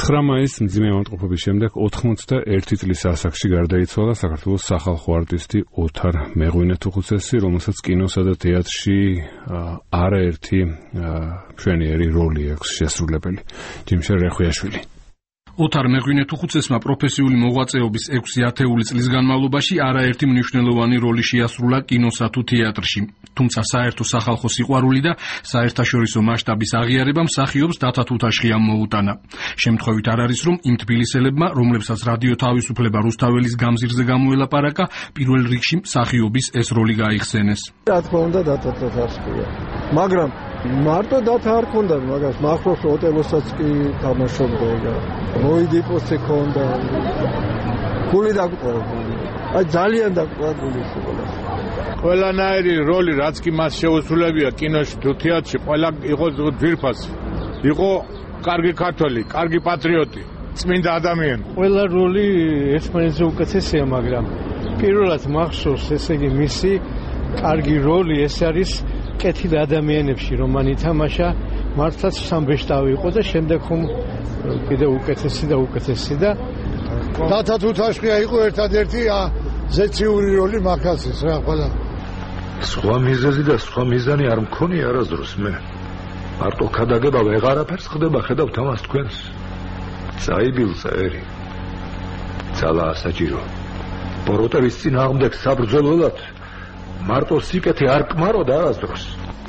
9 მაისს მძიმე ავადმყოფობის შემდეგ 91 წლის ასაკში გარდაიცვალა საქართველოს სახალხო არტისტი ოთარ მეღვინეთუხუცესი, რომელსაც კინოსა და თეატრში არაერთი მშვენიერი როლი აქვს შესრულებული. ჯიმშელ რეხვიაშვილი. ოთარ მეღვინეთუხუცესმა პროფესიული მოღვაწეობის 6 ათეული წლის განმავლობაში არაერთი მნიშვნელოვანი როლი შეასრულა კინოსა თუ თეატრში. თუმცა საერთო სახალხო სიყვარული და საერთაშორისო მასშტაბის აღიარება მსახიობს დათა თუთაშხიამ მოუტანა. შემთხვევით არ არის, რომ იმ თბილისელებმა, რომლებსაც რადიო თავისუფლება რუსთაველის გამზირზე გამოელაპარაკა, პირველ რიგში მსახიობის ეს როლი გაიხსენეს. რა თქმა უნდა დათა თუთაშხია. მაგრამ მარტო დათა არ ქონდა, მაგას მახროს ოტელოსაც კი თამაშობდა. მოიდიპოსი ქონდა. გული დაგვყურებული. აი ძალიან დაგვყურებული იყო. ყველანაირი როლი, რაც კი მას შეუსრულებია კინოში თუ თეატრში, ყველა იყო ძვირფასი. იყო კარგი ქართველი, კარგი პატრიოტი, წმინდა ადამიანი. ყველა როლი ერთმანეთზე უკეთესია, მაგრამ პირველად მახსოვს, ესე იგი მისი კარგი როლი ეს არის კეთილ ადამიანებში, რომ მან ითამაშა მართლაც სამბეშტავი იყო და შემდეგ ხომ კიდევ უკეთესი და დათა თუთაშხია იყო ერთადერთი ზეციური როლი მაგასაც რა ყველა. სხვა მიზეზი და სხვა მიზანი არ მქონია არასდროს მე. მარტო ქადაგება ვეღარაფერს ხდება, ხედავთ ამას თქვენს. წაიბილ წერი. ძალა ასაჭირო. ბოროტების წინააღმდეგ საბრძოლველად მარტო სიკეთე არ კმაროდა არასდროს.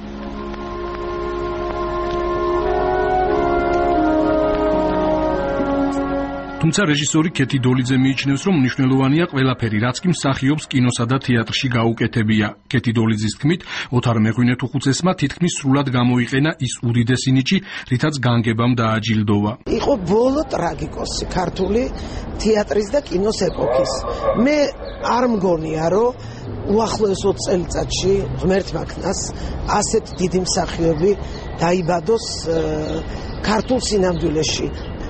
თუმცა რეჟისორი ქეთი დოლიძე მიიჩნევს, რომ მნიშვნელოვანია ყველაფერი, რაც კი მსახიობს კინოსა და თეატრში გაუკეთებია. ქეთი დოლიძის თქმით, ოთარ მეღვინეთუხუცესმა თითქმის სრულად გამოიყენა ის უდიდესი ნიჭი, რითაც განგებამ დააჯილდოვა. იყო ბოლო ტრაგიკოსი ქართული თეატრის და კინოს ეპოქის. მე არ მგონია, რომ უახლოეს 20 წელიწადში ღმერთმა ქნას ასეთ დიდი მსახიობი დაიბადოს ქართულ სინამდვილეში.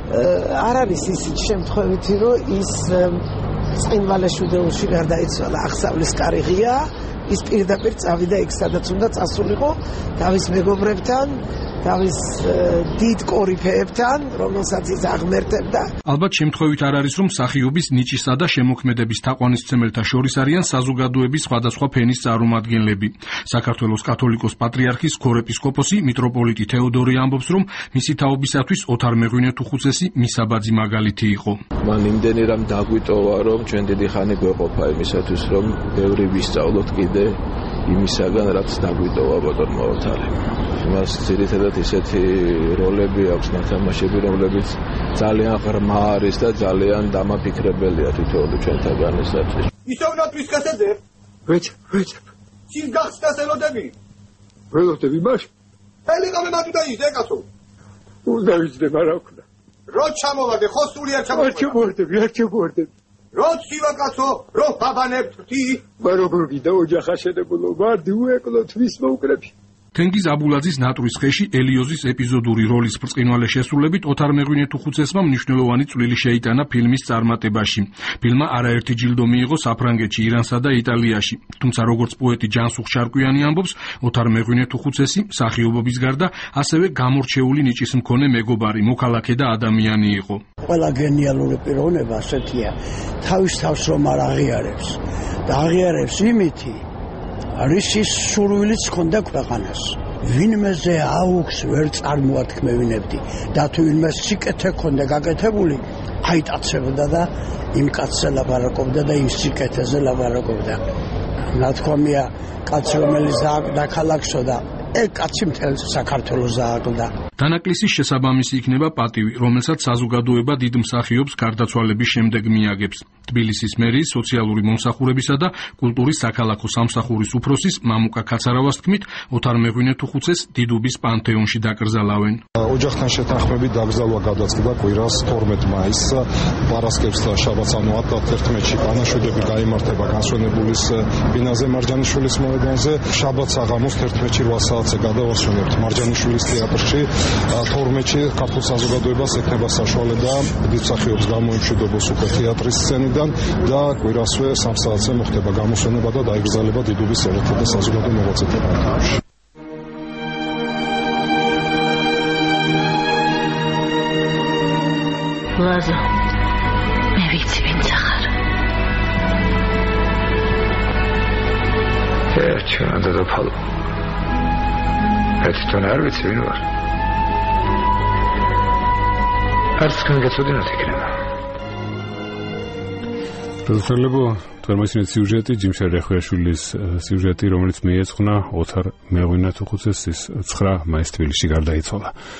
არ არის ისიც შემთხვევითი, რომ ის წინვალეშუდეულში გარდაიცვალა, აღსავლის კარიღია, ის პირდაპირ წავიდა იქ, სადაც უნდა წასულიყო თავის მეგობრებთან, თავის დიდ კორიფეებთან, რომელსაც ის აღმერთებდა. ალბათ შემთხვევით არ არის, რომ მსახიობის ნიჭისა და შემოქმედების თაყვანისმცემელთა შორის არიან საზოგადოების სხვადასხვა ფენის წარმომადგენლები. საქართველოს კათოლიკოს პატრიარქის ქორეპისკოპოსი მიტროპოლიტი თეოდორი ამბობს, რომ მისი თაობისათვის ოთარ მეღვინეთუხუცესი მისაბაძი მაგალითი იყო. მან იმდენი რამ დაგვიტოვა, რომ ჩვენ დიდი ხანი გვეყოფა იმისათვის, რომ ბევრი ვისწავლოთ კიდე იმისაგან, რაც დაგვიტოვა ბატონმა ოთარემ. მას ძირითადად ისეთი როლები აქვს ნათამაშები, რომლებიც ძალიან ღრმა არის და ძალიან დამაფიქრებელია თითოეული ჩვენთაგანისათვის. ისოვნათვის კასედებ? ვეჭებ. ჩის გახსნას ელოდები? ველოდები მას? ელიღამე მათუდა ის ეკაცო. უნდა ვიცდე, არა ვქნა. რო ჩამოვარდე, ხო სული არ ჩამოვარდები. რო ცივა კაცო, რო ბაბანებ თი. როგორ გიდა ოჯახა შედებულო, ვარდი უეკლო თვის მოუკრები. თენგიზ აბულაძის ნატრის ხეში ელიოზის ეპიზოდური როლის ბრწყინვალე შესრულებით ოთარ მეღვინეთუხუცესმა მნიშვნელოვანი წვლილი შეიტანა ფილმის წარმატებაში. ფილმმა არაერთი ჯილდო მიიღო საფრანგეთში, ირანსა და იტალიაში. თუმცა როგორც პოეტი ჯანსუღ შარკვიანი ამბობს, ოთარ მეღვინეთუხუცესი მსახიობობის გარდა ასევე გამორჩეული ნიჭის მქონე მეგობარი, მოქალაქე და ადამიანი იყო. ყველა გენიალური პიროვნება ასეთია, თავის თავს რომ არ აღიარებს და აღიარებს იმითი არის ის სურვილიც ჰქონდა ქვეყანას. ვინმეზე აუქს ვერ წარმოათქმევინებდი და თუ ვინმე სიკეთე ჰქონდა გაკეთებული, აიტაცებდა და იმ კაცზე ლაპარაკობდა და იმ სიკეთეზე ლაპარაკობდა. ნათქვამია, კაცი რომელიც დაქალაქსო და კაცი მთელ საქართველოს დააკლდა. დანაკლისის შესაბამისი იქნება პატივი, რომელსაც საზოგადოება დიდ მსახიობს გარდაცვალების შემდეგ მიაგებს. თბილისის მერიის სოციალური მომსახურებისა და კულტურის საქალაქო სამსახურის უფროსის მამუკა ქაცარავას თქმით, ოთარ მეღვინეთუხუცეს დიდუბის პანთეონში დაკრძალავენ. ოჯახთან შეთანხმებით დაკრძალვა გადაწყდა კვირას 12 მაისს, პარასკევს და შაბათს, ანუ 11-ში განაშვიდები გაიმართება განსვენებულის ბინაზე მარჯანიშვილის მოედანზე. შაბათს აღამოს 11-ში 8 საათზე გადავასვენებთ მარჯანიშვილის თეატრში. 12-ში ქართულ საზოგადოებას ექნება საშუალება დიდ მსახიობს გამოიმშვიდობოს უკვე თეატრის სცენიდან და კვირასვე 3 საათზე მოხდება გამოსვენება და დაიგრძელება დიდუბის ერეთა და საზოგადო მოღვაწეთა პანთეონში. ლაზო, მე ვიცი ვინც ახარ. ჩვენ დედოფალო. თვითონ არ ვიცი ვინ ვარ. არც თქვენ გეცოდინათ იქნება. დედოფალებო, თორმეტმეტი სიუჟეტი ჯიმშა რეხვიაშვილის სიუჟეტი, რომელიც მიეძღვნა ოთარ მეღვინეთუხუცესის 9 მაისს თბილისში გარდაიცვალა.